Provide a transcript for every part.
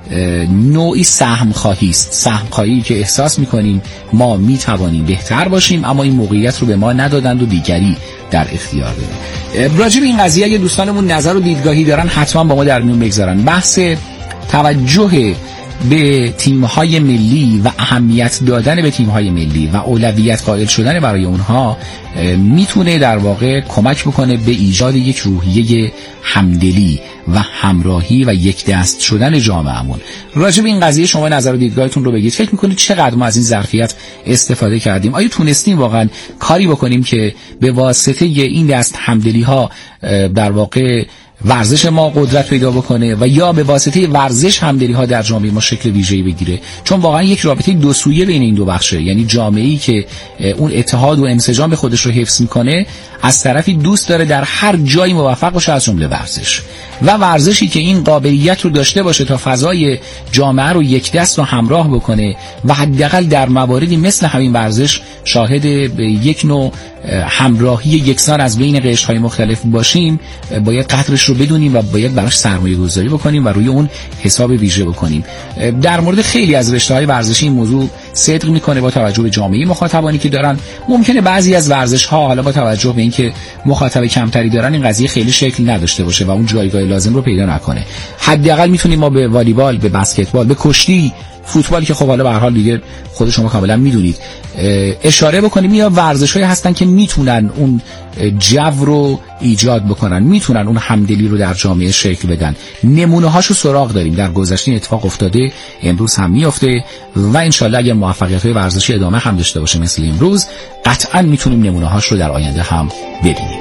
نوعی سهم خواهی است، سهم خواهی که احساس میکنیم ما میتوانیم بهتر باشیم اما این موقعیت رو به ما ندادند و دیگری در اختیار داریم. راجع به این قضیه اگه دوستانمون نظر و دیدگاهی دارن حتما با ما در میون بگذارن. بحث توجه به تیم‌های ملی و اهمیت دادن به تیم‌های ملی و اولویت قائل شدن برای اونها میتونه در واقع کمک بکنه به ایجاد یک روحیه همدلی و همراهی و یک دست شدن جامعهمون. راجع به این قضیه شما نظر و دیدگاهتون رو بگید. فکر می‌کنید چقدر ما از این ظرفیت استفاده کردیم؟ آیا تونستیم واقعا کاری بکنیم که به واسطه این دست همدلی‌ها در واقع ورزش ما قدرت پیدا بکنه و یا به واسطه ورزش همدلی ها در جامعه ما شکل ویژه‌ای بگیره؟ چون واقعا یک رابطه دو سویه بین این دو بخشه، یعنی جامعه‌ای که اون اتحاد و انسجام خودش رو حفظ میکنه از طرفی دوست داره در هر جایی موفق باشه از جمله ورزش، و ورزشی که این قابلیت رو داشته باشه تا فضای جامعه رو یک دست و همراه بکنه و حداقل در مواردی مثل همین ورزش شاهد یک نوع همراهی یکسان از بین قشرهای مختلف باشیم، باید قدرش رو بدونیم و باید براش سرمایه گذاری بکنیم و روی اون حساب ویژه بکنیم. در مورد خیلی از رشته‌های ورزشی این موضوع صدق میکنه با توجه به جامعه مخاطبانی که دارن. ممکنه بعضی از ورزش‌ها حالا با توجه به اینکه مخاطب کمتری دارن این قضیه خیلی شکل نداشته باشه و اون جایگاه لازم رو پیدا نکنه. حداقل میتونیم ما به والیبال، به بسکتبال، به کشتی، فوتبال که خب حالا به هر حال دیگه خود شما کاملا میدونید اشاره بکنیم. اینا ورزش‌هایی هستن که میتونن اون جو رو ایجاد بکنن، میتونن اون همدلی رو در جامعه شکل بدن. نمونه‌هاشو سراغ داریم، در گذشته اتفاق افتاده، امروز هم میفته و انشالله اگه موفقیت‌های ورزشی ادامه هم داشته باشه مثل امروز، قطعاً میتونیم نمونه‌هاش رو در آینده هم ببینیم.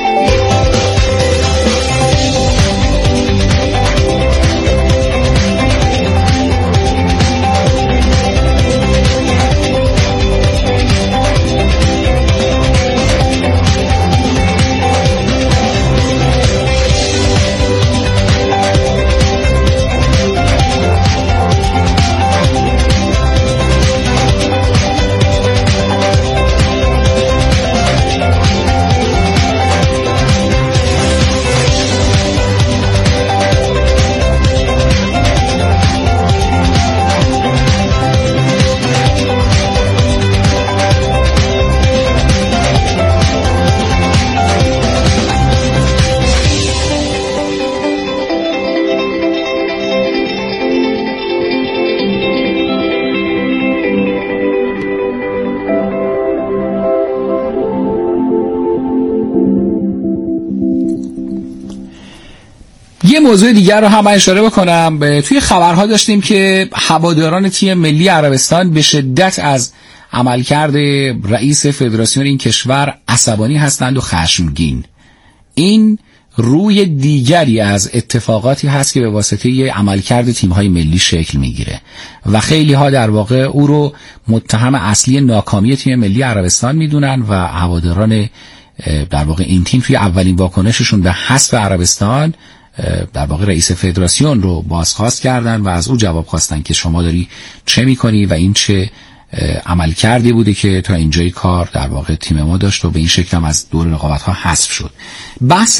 یه موضوع دیگر رو هم اشاره بکنم. توی خبرها داشتیم که هواداران تیم ملی عربستان به شدت از عملکرد رئیس فدراسیون این کشور عصبانی هستند و خشمگین. این روی دیگری از اتفاقاتی هست که به واسطه عملکرد تیم‌های ملی شکل میگیره و خیلی ها در واقع او رو متهم اصلی ناکامی تیم ملی عربستان میدونن و هواداران در واقع این تیم توی اولین واکنششون به حذف عربستان در واقع رئیس فدراسیون رو بازخواست کردن و از او جواب خواستن که شما داری چه میکنی و این چه عمل کردی بوده که تا اینجای کار در واقع تیم ما داشت و به این شکل هم از دور رقابت‌ها حذف شد. بحث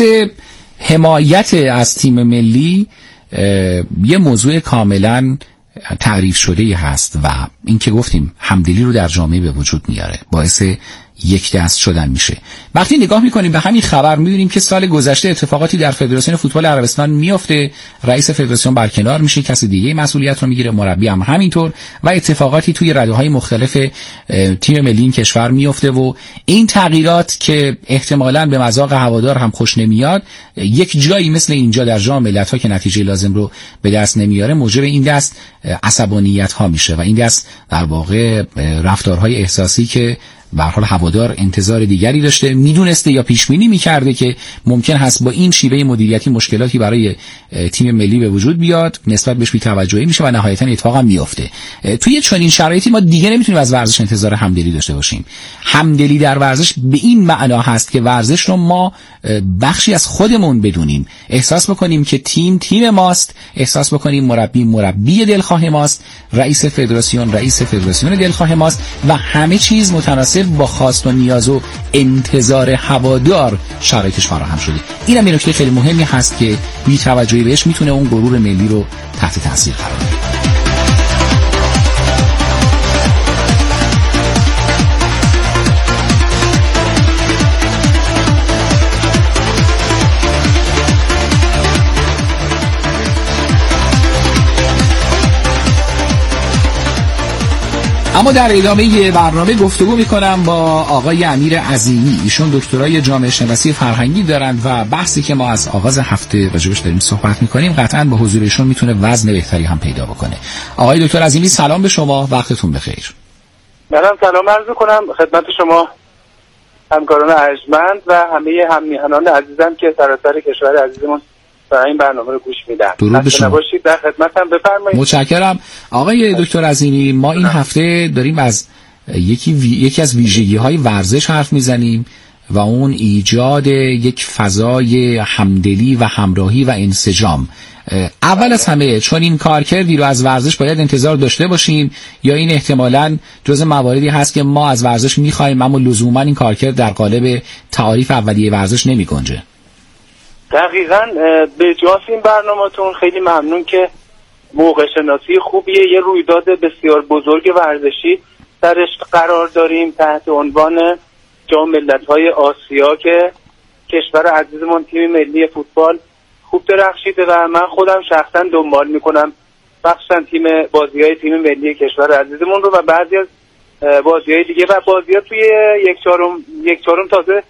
حمایت از تیم ملی یه موضوع کاملا تعریف شده هست و این که گفتیم همدلی رو در جامعه به وجود میاره، باعث یک دست شدن میشه. وقتی نگاه میکنیم به همین خبر میبینیم که سال گذشته اتفاقاتی در فدراسیون فوتبال عربستان میفته، رئیس فدراسیون برکنار میشه، کسی دیگه مسئولیت رو میگیره، مربی هم همینطور، و اتفاقاتی توی رده‌های مختلف تیم ملی این کشور میفته و این تغییرات که احتمالاً به مذاق هوادار هم خوش نمیاد، یک جایی مثل اینجا در جام ملت‌ها که نتیجه لازم رو به دست نمیاره موجب این دست عصبانیت ها میشه و این دست در واقع رفتارهای احساسی که به هر حال هوادار انتظار دیگری داشته، میدونسته یا پیش بینی میکرده که ممکن هست با این شیوه مدیریتی مشکلاتی برای تیم ملی به وجود بیاد، نسبت بهش بی‌توجهی میشه و نهایتا اتفاق هم میفته. توی چنین شرایطی ما دیگه نمیتونیم از ورزش انتظار همدلی داشته باشیم. همدلی در ورزش به این معنا هست که ورزش رو ما بخشی از خودمون بدونیم، احساس بکنیم که تیم ماست، احساس بکنیم مربی دلخواه ماست، رئیس فدراسیون دلخواه ماست و همه چیز متناسب متناسب با خواست و نیاز و انتظار هوادار شرایطش فراهم شده. اینم یه نکته خیلی مهمی هست که بی توجهی بهش میتونه اون غرور ملی رو تحت تاثیر قرار بده. اما در ادامه برنامه گفتگو میکنم با آقای امیر عظیمی. ایشون دکترای جامعه شناسی فرهنگی دارند و بحثی که ما از آغاز هفته راجبش داریم صحبت میکنیم قطعاً با حضور ایشون میتونه وزن بهتری هم پیدا بکنه. آقای دکتر عظیمی سلام به شما، وقتتون بخیر. منم سلام عرض کنم خدمت شما همکاران ارجمند و همه هم‌میهنان عزیزم که سراسر کشور عزیزمون این برنامه رو گوش میدن. درود به شما. باشید، در خدمتم، بفرمایید. متشکرم. آقای دکتر عظیمی، ما این هفته داریم از یکی از ویژگی‌های ورزش حرف میزنیم و اون ایجاد یک فضای همدلی و همراهی و انسجام. اول از همه چون این کارکردی رو از ورزش باید انتظار داشته باشیم یا این احتمالاً جز مواردی هست که ما از ورزش می‌خوایم اما لزوماً این کارکرد در قالب تعاریف اولیه ورزش نمی‌گنجه؟ دقیقاً به جاس این برنامه‌تون خیلی ممنون که موقع شناسی خوبیه. یه رویداد بسیار بزرگ ورزشی درش قرار داریم تحت عنوان جام ملت‌های آسیا که کشور عزیزمون تیم ملی فوتبال خوب درخشیده و من خودم شخصا دنبال میکنم بخشا بازی‌های تیم ملی کشور عزیزمون رو و بعضی از بازی‌های دیگه و بازی‌ها توی یک چهارم تازه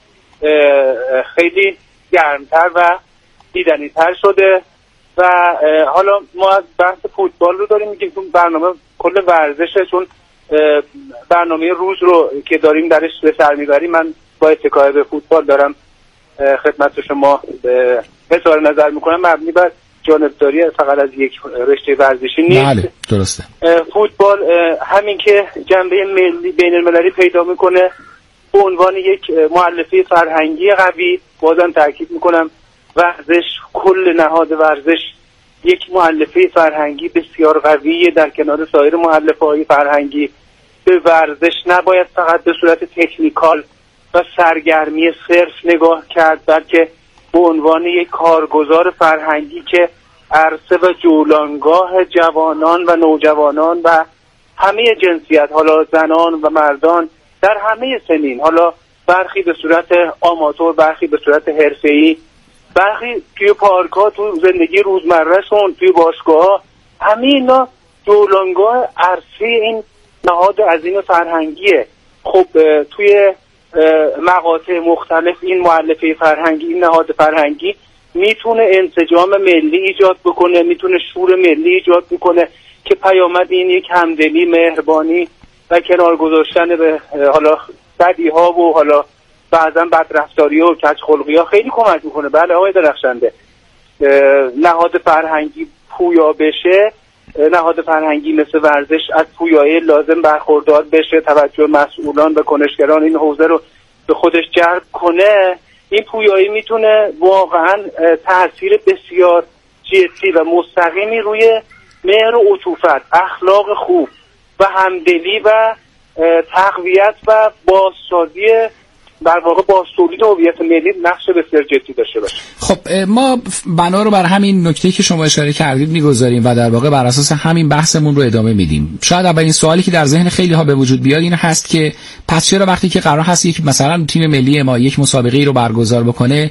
خیلی گرمتر و دیدنی‌تر شده و حالا ما از بحث فوتبال رو داریم میگیم. تو برنامه کل ورزشه، چون برنامه روز رو که داریم درش به سر میبریم من با اتکای به فوتبال دارم خدمت شما اظهار نظر میکنم. مبنی بر جانبداری فقط از یک رشته ورزشی نیست. بله درسته. فوتبال همین که جنبه ملی بین المللی پیدا میکنه به عنوان یک مؤلفه فرهنگی قوی، بازم تاکید میکنم ورزش، کل نهاد ورزش یک مؤلفه فرهنگی بسیار قویه در کنار سایر مؤلفه‌های فرهنگی. به ورزش نباید فقط به صورت تکنیکال و سرگرمی صرف نگاه کرد، بلکه به عنوان یک کارگزار فرهنگی که عرصه و جولانگاه جوانان و نوجوانان و همه جنسیت، حالا زنان و مردان در همه سنین، حالا برخی به صورت آماتور، برخی به صورت حرفه‌ای، برخی توی پارک‌ها، تو زندگی روزمره‌شون، توی باشگاه‌ها، همه اینا جولانگاه عرصه این نهاد عظیم فرهنگیه. خب توی مقاطع مختلف این مؤلفه فرهنگی، این نهاد فرهنگی میتونه انسجام ملی ایجاد بکنه، میتونه شور ملی ایجاد بکنه که پیامد این یک همدلی، مهربانی و کنار گذاشتن به حالا بدی‌ها و حالا بعضا بدرفتاری و کج‌خلقی ها خیلی کمک میکنه. بله آقای درخشنده، نهاد فرهنگی پویا بشه، نهاد فرهنگی مثل ورزش از پویایی لازم برخوردار بشه، توجه مسئولان و کنشگران این حوزه رو به خودش جلب کنه، این پویایی میتونه واقعا تاثیر بسیار جدی و مستقیمی روی مهر و عطوفت، اخلاق خوب و همدلی و تقویت و بازسازی در واقع با تولید هویت ملی نقش بسیار جدی داشته باشه. خب ما بنا رو بر همین نکته‌ای که شما اشاره کردید میگذاریم و در واقع بر اساس همین بحثمون رو ادامه میدیم. شاید اولین سوالی که در ذهن خیلی ها به وجود بیاد این هست که پس چرا وقتی که قرار هست یک مثلا تیم ملی ما یک مسابقه‌ای رو برگزار بکنه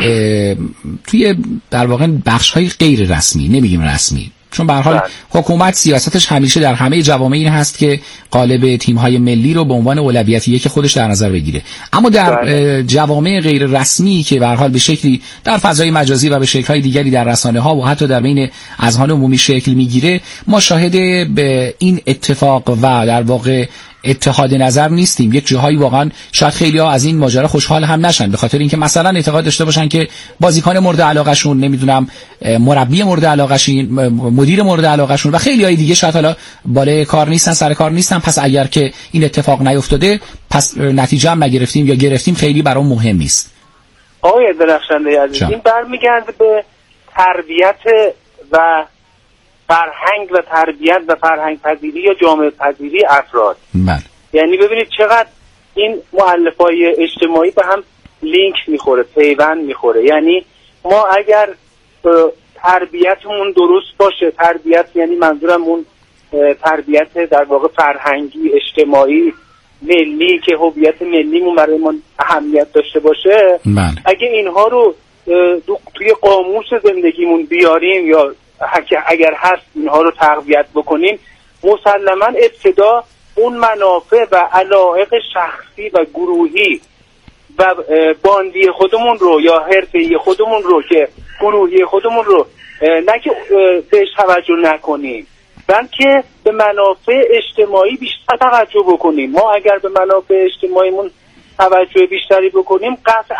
توی در واقع بخش‌های غیر رسمی، نمیگیم رسمی، چون به هر حال حکومت سیاستش همیشه در همه جوامع این هست که قالب تیم‌های ملی رو به عنوان اولویت یک خودش در نظر بگیره، اما در جوامع غیر رسمی که به هر حال به شکلی در فضای مجازی و به شکل‌های دیگری در رسانه‌ها و حتی در بین اذهان عمومی شکل میگیره، ما شاهد به این اتفاق و در واقع اتحاد نظر نیستیم. یک جاهایی واقعا شاید خیلی‌ها از این ماجرا خوشحال هم نشن، به خاطر اینکه مثلا اعتقاد داشته باشن که بازیکن مورد علاقه‌شون، نمیدونم مربی مورد علاقه‌شون، مدیر مورد علاقه‌شون و خیلی‌های دیگه شاید حالا بالای کار نیستن، سر کار نیستن، پس اگر که این اتفاق نیفتاده پس نتیجه هم نگرفتیم یا گرفتیم خیلی برام مهم نیست. آقای درخشنده عزیز، این برمیگرده به تربیت و فرهنگ و تربیت و فرهنگ پذیری یا جامعه پذیری افراد. بله. یعنی ببینید چقدر این مؤلفه‌های اجتماعی به هم لینک میخوره، پیوند میخوره. یعنی ما اگر تربیتمون درست باشه، تربیت یعنی منظورم اون تربیت در واقع فرهنگی، اجتماعی، ملی که هویت ملیمون برای ما اهمیت داشته باشه، اگه اینها رو توی قاموس زندگیمون بیاریم یا اگر هست اینها رو تقویت بکنیم، مسلما ابتدا اون منافع و علایق شخصی و گروهی و باندی خودمون رو یا حرفه‌ای خودمون رو که گروهی خودمون رو نه که بهش توجه نکنیم، بلکه به منافع اجتماعی بیشتر توجه بکنیم. ما اگر به منافع اجتماعیمون توجه بیشتری بکنیم،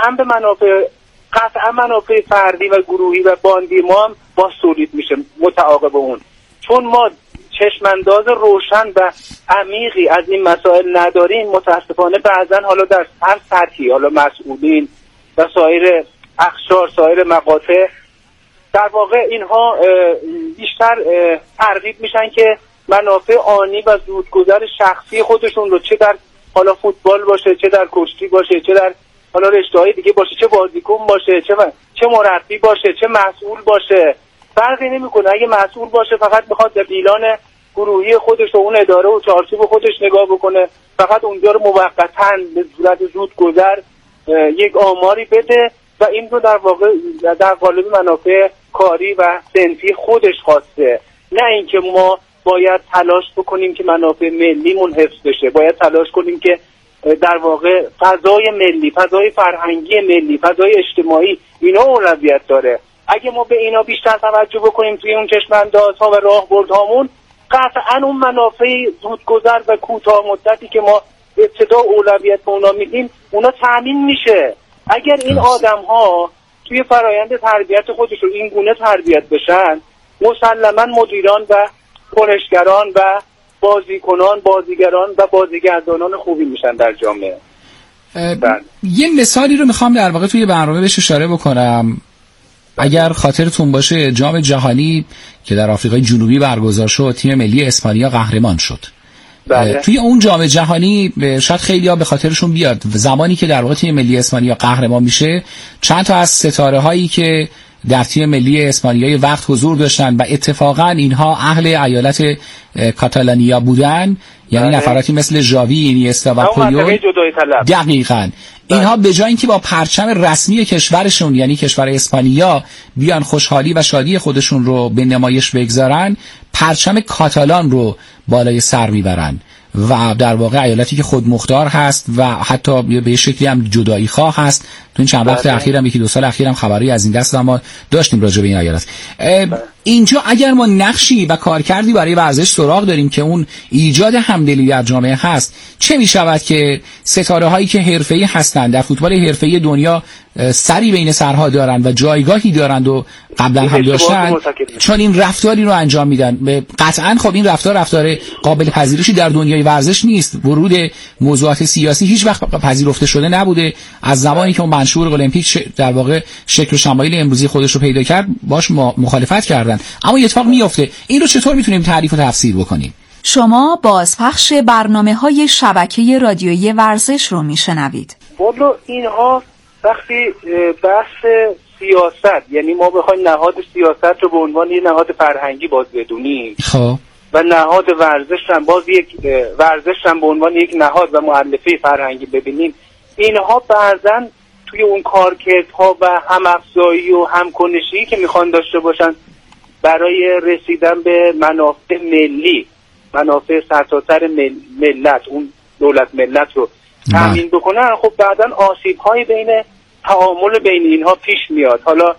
قطعا منافع فردی و گروهی و باندی ما هم تولید میشه متعاقب اون. چون ما چشمانداز روشن و عمیقی از این مسائل نداریم، متاسفانه بعضا حالا در هر سطحی، حالا مسئولین و سایر اقشار، سایر مقاطع، در واقع اینها بیشتر ترغیب میشن که منافع آنی و زودگذر شخصی خودشون رو، چه در حالا فوتبال باشه، چه در کشتی باشه، چه در حالا رشته‌های دیگه باشه، چه بازیکن باشه، چه مربی باشه، چه مسئول باشه، فرقی نمیکنه. اگه مسئول باشه فقط میخواد به بیلان گروهی خودش و اون اداره و چارچوب خودش نگاه بکنه، فقط اونجا رو موقتاً به صورت زودگذر یک آماری بده و این رو در واقع در قالب منافع کاری و صنفی خودش خواسته. نه اینکه ما باید تلاش بکنیم که منافع ملیمون حفظ بشه، باید تلاش کنیم که در واقع فضای ملی، فضای فرهنگی ملی، فضای اجتماعی اینا اولویت داره. اگه ما به اینا بیشتر توجه بکنیم توی اون چشم‌اندازها و راهبردهامون، قطعاً اون منافع زودگذر و کوتاه مدتی که ما ابتدا اولویت به اونا میدیم اونا تامین میشه. اگر این آدم‌ها توی فرایند تربیت خودشون این گونه تربیت بشن، مسلماً مدیران و کنشگران و بازیکنان، بازیگران و بازیگردانان خوبی میشن در جامعه. یه مثالی رو میخوام در واقع توی برنامه بهش اشاره بکنم. اگر خاطرتون باشه جام جهانی که در آفریقای جنوبی برگزار شد، تیم ملی اسپانیا قهرمان شد. توی اون جام جهانی شاید خیلی‌ها به خاطرشون بیاد زمانی که در واقع تیم ملی اسپانیا قهرمان میشه، چند تا از ستاره هایی که در تیم ملی اسپانیای وقت حضور داشتن و اتفاقا اینها اهل ایالت کاتالانیا بودن، یعنی نفراتی مثل ژاوی، اینیستا و پویول، دقیقاً اینها به جای اینکه با پرچم رسمی کشورشون یعنی کشور اسپانیا بیان خوشحالی و شادی خودشون رو به نمایش بگذارن، پرچم کاتالان رو بالای سر میبرن و در واقع ایالتی که خودمختار هست و حتی به شکلی هم جدایی خواه هست. تو این چند وقت اخیر هم 1-2 سال اخیر هم خبری از این دست ما داشتیم راجع به این ایالت. اینجا اگر ما نقشی و کارکردی برای ورزش سراغ داریم که اون ایجاد همدلی در جامعه هست، چه می شود که ستاره هایی که حرفه‌ای هستند در فوتبال حرفه‌ای دنیا سری بین سرها دارند و جایگاهی دارند و قبلا هم داشتن، چون این رفتاری رو انجام میدن. قطعا خب این رفتار قابل پذیرشی در دنیای ورزش نیست. ورود موضوعات سیاسی هیچ وقت پذیرفته شده نبوده. از زمانی که اون منشور المپیک در واقع شکل و شمایل امروزی خودش رو پیدا کرد باش مخالفت کردن، اما اتفاق میفته. این رو چطور میتونیم تعریف و تفسیر بکنیم؟ شما بازپخش برنامه‌های شبکه رادیویی ورزش رو میشنوید. والا اینها وقتی بحث سیاست، یعنی ما بخوایم نهاد سیاست رو به عنوان یه نهاد فرهنگی باز بدونیم، خب و نهاد ورزش هم باز یک ورزش هم به عنوان یک نهاد و مؤلفه فرهنگی ببینیم، اینها بعضن توی اون کارکردها و هم‌افزایی و همکنشی که میخوان داشته باشن برای رسیدن به منافع ملی، منافع سرتاسر ملت، اون دولت ملت رو تامین بکنن، خب بعدن آسیب‌های بین تعامل بین اینها پیش میاد. حالا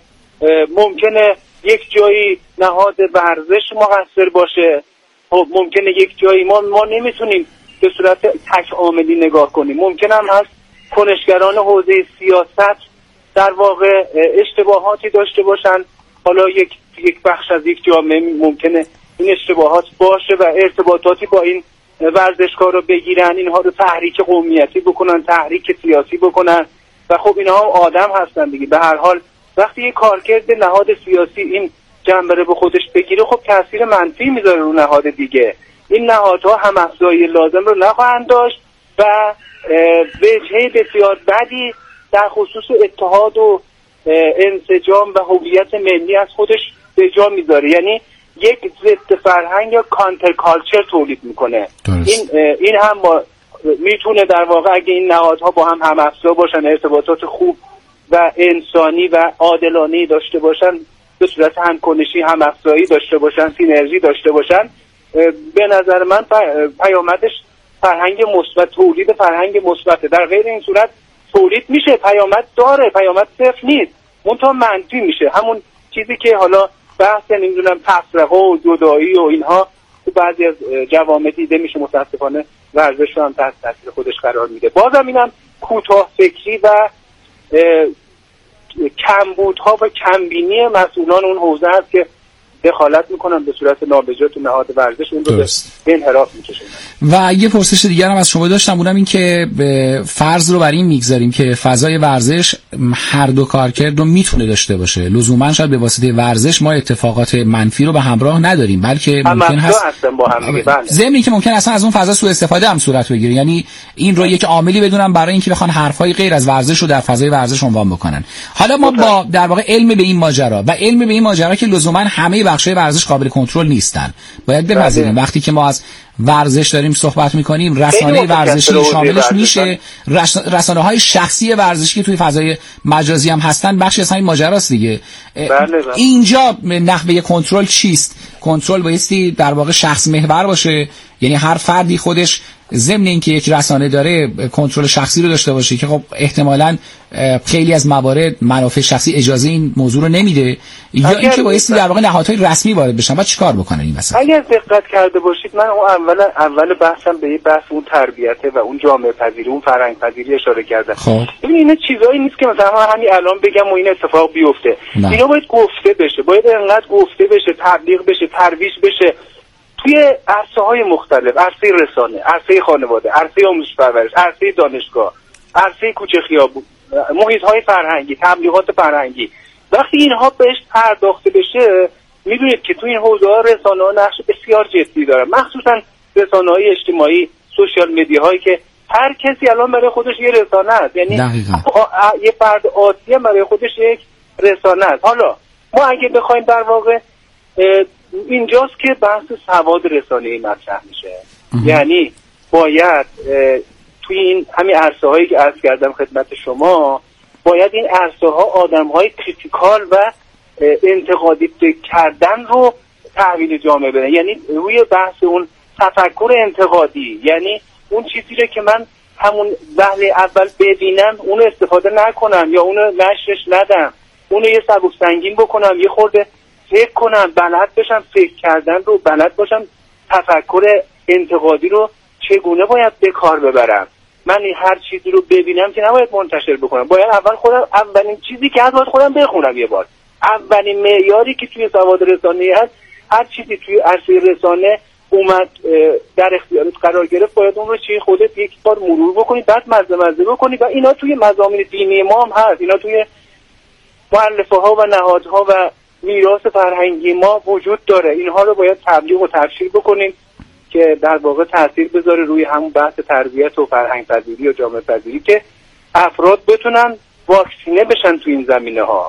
ممکنه یک جایی نهاد ورزش مقصر باشه، خب ممکنه یک جایی ما نمیتونیم به صورت تک عاملی نگاه کنیم. ممکن هم هست کنشگران حوزه سیاست در واقع اشتباهاتی داشته باشن. حالا یک بخش از یک جامعه ممکنه این اشتباهات باشه و ارتباطاتی با این ورزشکار رو بگیرن، اینها رو تحریک قومیتی بکنن، تحریک سیاسی بکنن و خب اینها هم آدم هستن دیگه. به هر حال وقتی یک کارکرد نهاد سیاسی این جنبه رو به خودش بگیره، خب تاثیر منفی میذاره رو نهاد دیگه. این نهادها هم افزایی لازم رو نخواهند داشت و وجهه بسیار بدی در خصوص اتحاد و انسجام و هویت ملی از خودش به جا میذاره. یعنی یک ضد فرهنگ یا کانتر کالچر تولید میکنه. این هم میتونه در واقع اگه این نهادها با هم افزا باشن، ارتباطات خوب و انسانی و عادلانه داشته باشن، به صورت همکنشی هم افزایی داشته باشن، سینرژی داشته باشن، به نظر من پیامدش فرهنگ مثبت، تولید فرهنگ مثبت. در غیر این صورت تولید میشه، پیامد داره، پیامد صفر نیست، منتها منفی میشه. همون چیزی که حالا بحث نمیدونم تفرقه و جدایی و اینها تو بعضی از جوامع دیده میشه، متاسفانه ورزش رو هم تحت تاثیر خودش قرار میده. بازم اینم کوتاه فکری و کمبودها و کمبینی مسئولان اون حوزه است که دخالت میکنن به صورت نابجا تو نهاد ورزش، اون رو به انحراف میکشن. و یه پرسش دیگر هم از شما داشتم، اونم این که فرض رو بر این میگذاریم که فضای ورزش هر دو کارکرد رو میتونه داشته باشه، لزوما شاید به واسطه ورزش ما اتفاقات منفی رو به همراه نداریم، بلکه ممکن هست ضمن که ممکن اصلا از اون فضا سوء استفاده هم صورت بگیره. یعنی این رو یک عاملی بدونم برای اینکه بخوان حرفای غیر از ورزش رو در فضای ورزش عنوان بکنن. حالا ما با در واقع علم به این ماجرا و علم به این ماجرا که لزوما همه بخش‌های ورزش قابل کنترل نیستن، باید بپذیریم وقتی که ما از ورزش داریم صحبت میکنیم، رسانه ورزشی شاملش میشه، رسانه‌های شخصی ورزشی که توی فضای مجازی هم هستن بخشی از همین ماجراست دیگه. اینجا نحوه کنترل چیست؟ کنترل بایستی در واقع شخص محور باشه، یعنی هر فردی خودش ضمن اینکه یک رسانه داره کنترل شخصی رو داشته باشه که خب احتمالاً خیلی از موارد منافع شخصی اجازه این موضوع رو نمیده، یا اینکه بایستی در واقع نهادهای رسمی وارد بشن. بعد چیکار بکنن این وسط؟ اگر دقت کرده باشید من اول بحثم به بحث اون تربیته و اون جامعه پذیری، اون فرهنگ پذیری اشاره کردم. ببین اینا چیزایی نیست که مثلا همین الان بگم و این اتفاق بیفته. اینا باید گفته بشه، باید انقدر گفته بشه، تبلیغ بشه، ترویج بشه توی عرصه‌های مختلف، عرصه رسانه، عرصه خانواده، عرصه آموزش پرورش، عرصه دانشگاه، عرصه کوچه خیابون، محیط‌های فرهنگی، تبلیغات فرهنگی. وقتی اینها بهش پرداخته بشه، می‌دونید که توی این حوزه‌ها رسانه‌ها نقش بسیار جدی دارن، مخصوصاً رسانه‌های اجتماعی، سوشال مدیاهایی که هر کسی الان برای خودش یه رسانه است. یعنی یه فرد عادی برای خودش یک رسانه است. حالا ما اگه بخوایم در واقع اینجاست که بحث سواد رسانه‌ای مطرح میشه. یعنی باید توی این همین عرصه هایی که عرض کردم خدمت شما، باید این عرصه ها آدم های کریتیکال و انتقادی فکر کردن رو تحویل جامعه بدن. یعنی روی بحث اون تفکر انتقادی، یعنی اون چیزی رو که من همون وهله اول ببینم اون استفاده نکنم یا اون نشرش ندم، اون یه سبک سنگین بکنم، یه خورده فکر کنم، بلد بشم فکر کردن رو، بلد باشم تفکر انتقادی رو چگونه باید به کار ببرم. من هر چیزی رو ببینم که نباید منتشر بکنم، باید اولین چیزی که باید خودم بخونم یه بار. اولین معیاری که توی سواد رسانه‌ای هست، هر چیزی توی عرصه رسانه اومد در اختیارت قرار گرفت، باید اون رو خودت یک بار مرور بکنی، بعد مزه بکنی. و اینا توی مضامین دینی ما هم هست، اینا توی مؤلفه ها و نهادها و میراث فرهنگی ما وجود داره. اینها رو باید تبلیغ و تبشیر بکنیم که در واقع تاثیر بذاره روی همون بحث تربیت و فرهنگ پذیری و جامعه پذیری که افراد بتونن واکسینه بشن تو این زمینه ها.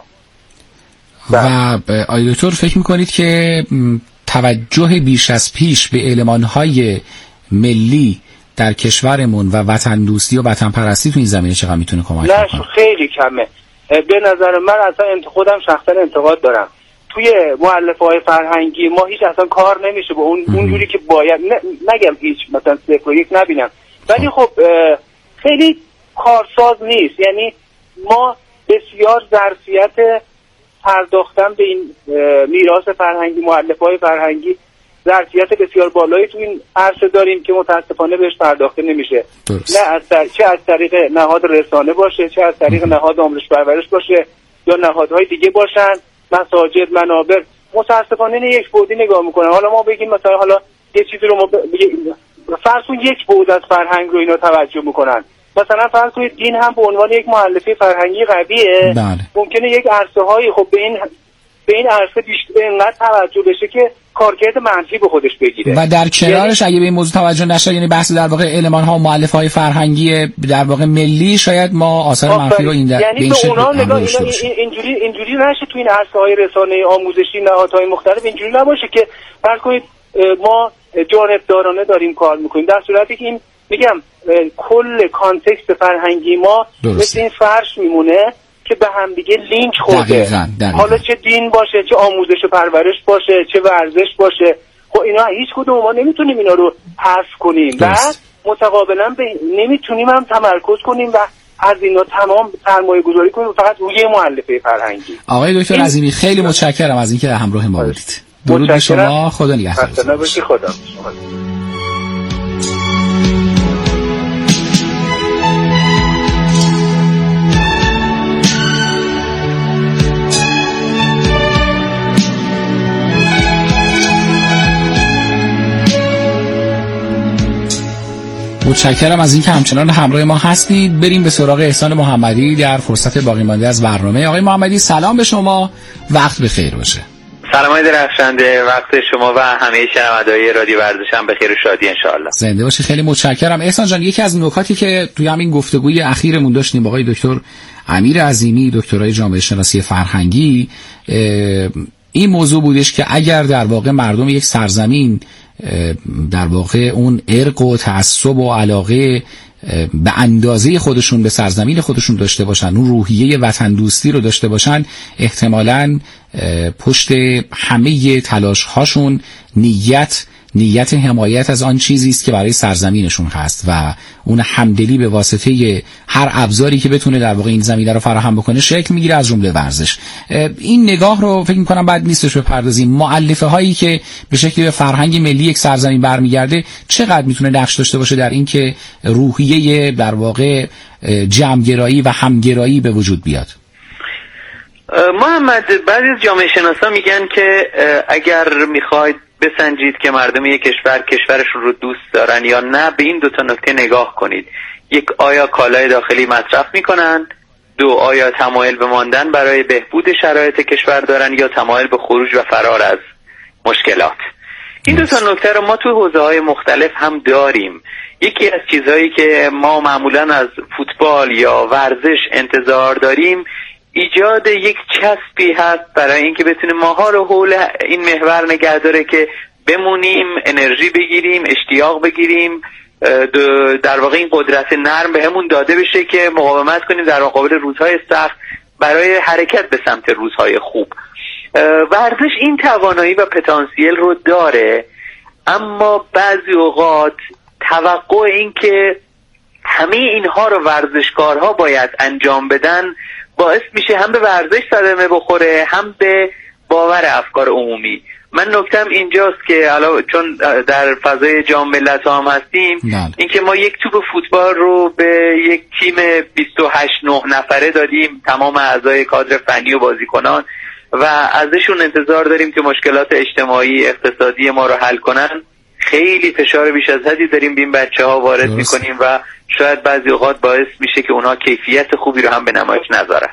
و آقای دکتر فکر میکنید که توجه بیش از پیش به المان‌های ملی در کشورمون و وطن دوستی و وطن پرستی تو این زمینه چقدر میتونه کمک کنه؟ نه خیلی کمه. به نظر من اصلا خودم شخصا انتقاد دارم، توی مؤلفه‌های فرهنگی ما هیچ اصلا کار نمیشه با اونجوری که باید. نگم هیچ مثلا 0.1 نبینم، ولی خب خیلی کارساز نیست. یعنی ما بسیار ظرفیت پرداختن به این میراث فرهنگی، مؤلفه‌های فرهنگی ظرفیت بسیار بالایی تو این عرصه داریم که متاسفانه بهش پرداخته نمیشه. نه چه از طریق نهاد رسانه باشه، چه از طریق نهاد آموزش پرورش باشه یا نهادهای دیگه باشن، مساجد، منابر. متاسفانه نه یک بعدی نگاه میکنن. حالا ما بگیم مثلا حالا یه چیزی رو فرض کن یک بعد از فرهنگ رو اینا توجه میکنن، مثلا فرض کنید دین هم به عنوان یک مؤلفه فرهنگی قویه. ممکنه یک عرصه هایی خب به این به این عرصه بیشتر انقدر توجه بشه که کارکرد منفی به خودش بگیره. و در کنارش اگه به این موضوع توجه نشه، یعنی بحث در واقع المان‌ها و مؤلفه‌های فرهنگی در واقع ملی، شاید ما آثار منفی رو این یعنی این به اونا نگاه اینجوری نشه تو این عرصه‌های رسانه آموزشی نهادهای مختلف اینجوری نباشه که فرض کنید ما جانبدارانه داریم کار میکنیم، در صورتی که این میگم کل کانتکست فرهنگی ما مثل این فرش میمونه که به هم دیگه لینک خورده. دقیقاً. حالا چه دین باشه، چه آموزش و پرورش باشه، چه ورزش باشه، خب اینا هیچ کدوم ما نمیتونیم اینا رو حذف کنیم و متقابلا نمیتونیم هم تمرکز کنیم و از اینا تمام سرمایه گذاری کنیم فقط روی مؤلفه فرهنگی. آقای دکتر عظیمی خیلی متشکرم از اینکه همراه ما بودید. درود به شما، خدا نگهدار. خدا. متشکرم از اینکه همچنان همراه ما هستید. بریم به سراغ احسان محمدی در فرصت باقی مانده از برنامه. آقای محمدی سلام به شما، وقت بخیر باشه. سلامای درخشنده، وقت شما و همه شنونده‌های رادیو ورزش هم بخیر و شادی ان شاءالله. زنده باشی، خیلی متشکرم. احسان جان، یکی از نکاتی که توی همین گفتگوی اخیرمون داشتیم با آقای دکتر امیر عظیمی، دکترای جامعه شناسی فرهنگی، این موضوع بودش که اگر در واقع مردم یک سرزمین در واقع اون ارق و تعصب و علاقه به اندازه خودشون به سرزمین خودشون داشته باشن، اون روحیه وطن دوستی رو داشته باشن، احتمالاً پشت همه تلاش هاشون نیت حمایت از آن چیزی است که برای سرزمینشون هست و اون همدلی به واسطه هر ابزاری که بتونه در واقع این زمینه رو فراهم بکنه شکل میگیره، از جمله ورزش. این نگاه رو فکر می‌کنم بعد نیستش بپردازیم. مؤلفه هایی که به شکلی به فرهنگ ملی یک سرزمین برمیگرده چقدر میتونه نقش داشته باشه در این که روحیه در واقع جمع‌گرایی و همگرایی به وجود بیاد؟ محمد، بعضی از جامعه شناسا میگن که اگر میخواید بسنجید که مردم یک کشورشون رو دوست دارن یا نه، به این 2 نکته نگاه کنید. یک، آیا کالای داخلی مصرف میکنن؟ 2، آیا تمایل به ماندن برای بهبود شرایط کشور دارن یا تمایل به خروج و فرار از مشکلات؟ این 2 نکته رو ما تو حوزه‌های مختلف هم داریم. یکی از چیزهایی که ما معمولا از فوتبال یا ورزش انتظار داریم ایجاد یک چسبی هست برای اینکه بتونه ماها رو حول این محور نگه داره که بمونیم، انرژی بگیریم، اشتیاق بگیریم، در واقع این قدرت نرم به همون داده بشه که مقاومت کنیم در مقابل روزهای سخت برای حرکت به سمت روزهای خوب. ورزش این توانایی و پتانسیل رو داره، اما بعضی اوقات توقع این که همه اینها رو ورزشکارها باید انجام بدن باعث میشه هم به ورزش صدمه بخوره هم به باور افکار عمومی. من نکتم اینجاست که حالا چون در فضای جام ملت‌ها هم هستیم، اینکه ما یک توپ فوتبال رو به یک تیم 28-9 نفره دادیم، تمام اعضای کادر فنی و بازیکنان، و ازشون انتظار داریم که مشکلات اجتماعی اقتصادی ما رو حل کنن. خیلی فشار بیش از حدی داریم به این بچه‌ها وارد میکنیم و شاید بعضی اوقات باعث میشه که اونها کیفیت خوبی رو هم به نمایش نذارن.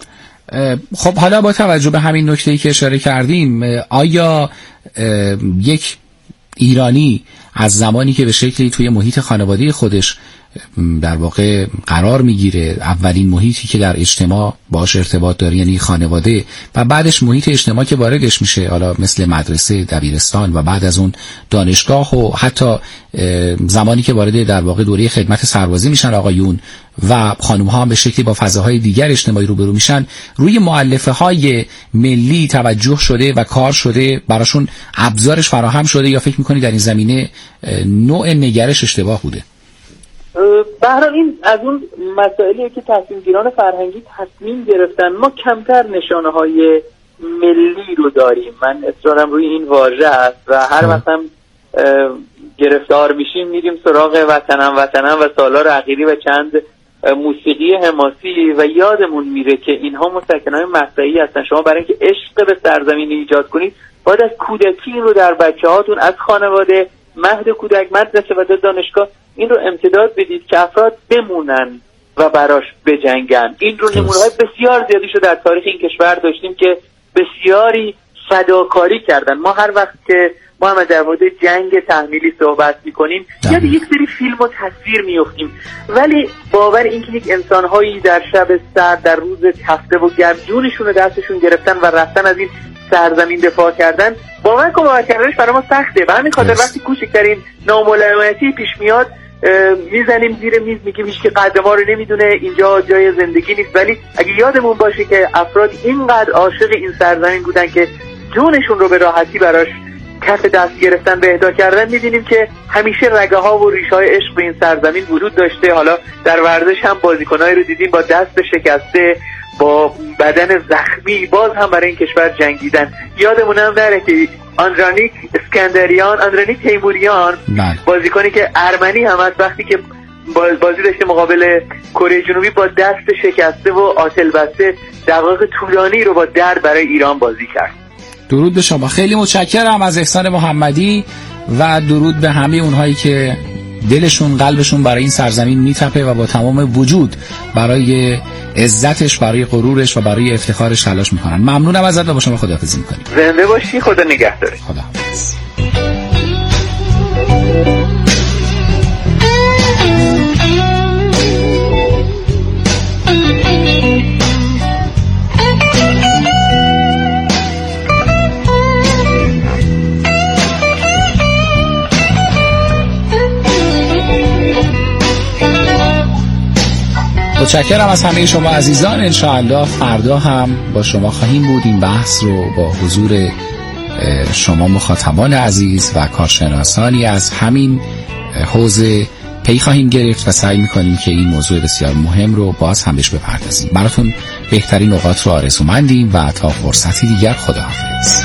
خب حالا با توجه به همین نکته‌ای که اشاره کردیم، آیا یک ایرانی از زمانی که به شکلی توی محیط خانوادگی خودش در واقع قرار میگیره، اولین محیطی که در اجتماع باش ارتباط داره یعنی خانواده، و بعدش محیط اجتماع که واردش میشه، حالا مثل مدرسه، دبیرستان و بعد از اون دانشگاه و حتی زمانی که وارد در واقع دوره خدمت سربازی میشن آقایون و خانم ها هم به شکلی با فضاهای دیگر اجتماعی روبرو میشن، روی مؤلفه های ملی توجه شده و کار شده، براشون ابزارش فراهم شده، یا فکر میکنی در این زمینه نوع نگرش اشتباه بوده؟ بهرحال این از اون مسائلیه که تصمیم گیران فرهنگی تصمیم گرفتن. ما کمتر نشانه های ملی رو داریم. من اصرارم روی این واژه است و هر وقتم گرفتار میشیم میریم سراغ وطنم و سالار اخیری و چند موسیقی حماسی و یادمون میره که اینها مسکنهای مقطعی هستن. شما برای اینکه عشق به سرزمین ایجاد کنید باید از کودکی این رو در بچه‌هاتون از خانواده، مهد کودک، مدرسه و دانشگاه این رو امتداد بدید که افراد بمونن و براش بجنگن. این رو نمونه‌های بسیار زیادی شو در تاریخ این کشور داشتیم که بسیاری فداکاری کردن. ما هر وقت که ما هم در مورد جنگ تحمیلی صحبت میکنیم یاد یک سری فیلم و تصویر میفتیم، ولی باور اینکه یک انسانهایی در شب سرد در روز تفته و گرم جونشون رو دستشون گرفتن و رفتن از این سرزمین دفاع کردن، باور کردنش برای ما سخته. به همین خاطر وقتی کوچکترین ناملایمتی پیش میاد میزنیم زیر میز، میگیم هیچ که قدر ما رو نمیدونه، اینجا جای زندگی نیست. ولی اگه یادمون باشه که افراد اینقدر عاشق این سرزمین بودن که جونشون رو به راحتی براش کف دست گرفتن به اهدا کردن، می‌بینیم که همیشه رگه ها و ریشه های عشق به این سرزمین وجود داشته. حالا در ورزش هم بازیکنایی رو دیدیم با دست شکسته، با بدن زخمی، باز هم برای این کشور جنگیدن. یادمون هم نره که آندرانیک تیموریان، بازیکنی که ارمنی هم از وقتی که بازی داشته مقابل کره جنوبی با دست شکسته و آتل بسته دقایق طولانی رو با درد برای ایران بازی کرد. درود به شما، خیلی متشکرم از احسان محمدی و درود به همه اونهایی که دلشون قلبشون برای این سرزمین میتپه و با تمام وجود برای عزتش، برای غرورش و برای افتخارش تلاش میکنن. ممنونم ازت و با شما خداحافظی میکنیم. زنده باشی، خدا نگهدار. خداحافظ. متشکرم از همه شما عزیزان. انشاءالله فردا هم با شما خواهیم بود. این بحث رو با حضور شما مخاطبان عزیز و کارشناسانی از همین حوزه پی خواهیم گرفت و سعی میکنیم که این موضوع بسیار مهم رو باز هم بهش بپردازیم. براتون بهترین اوقات رو آرزومندیم و تا فرصتی دیگر خداحافظ.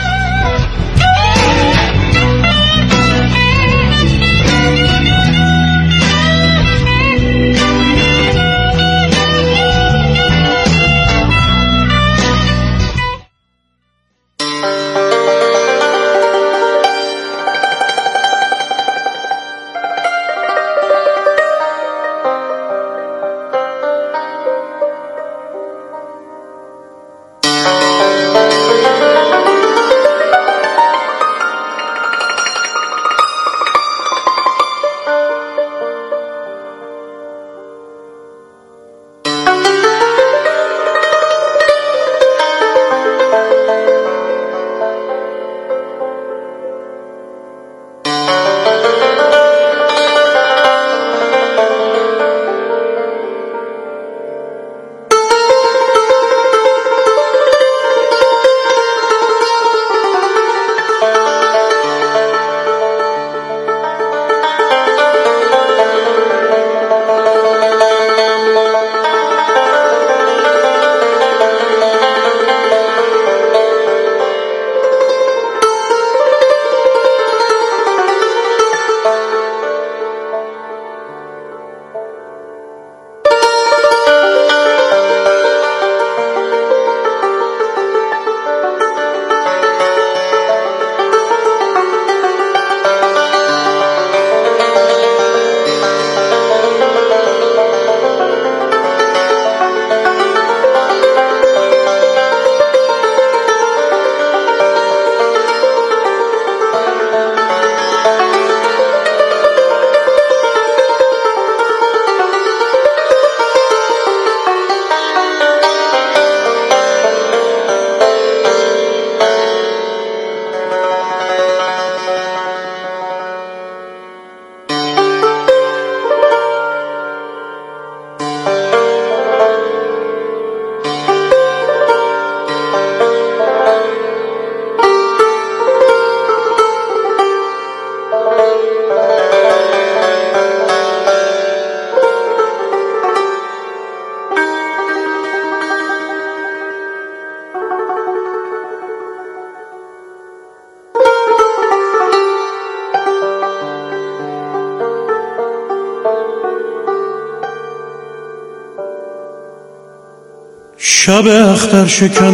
شب اختر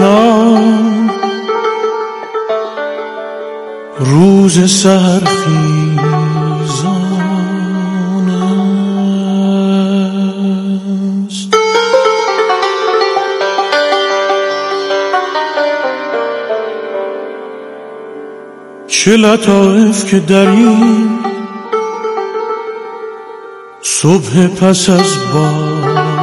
شکنان روز سحرخیزان است، چه لطایف که در این صبح پس از باد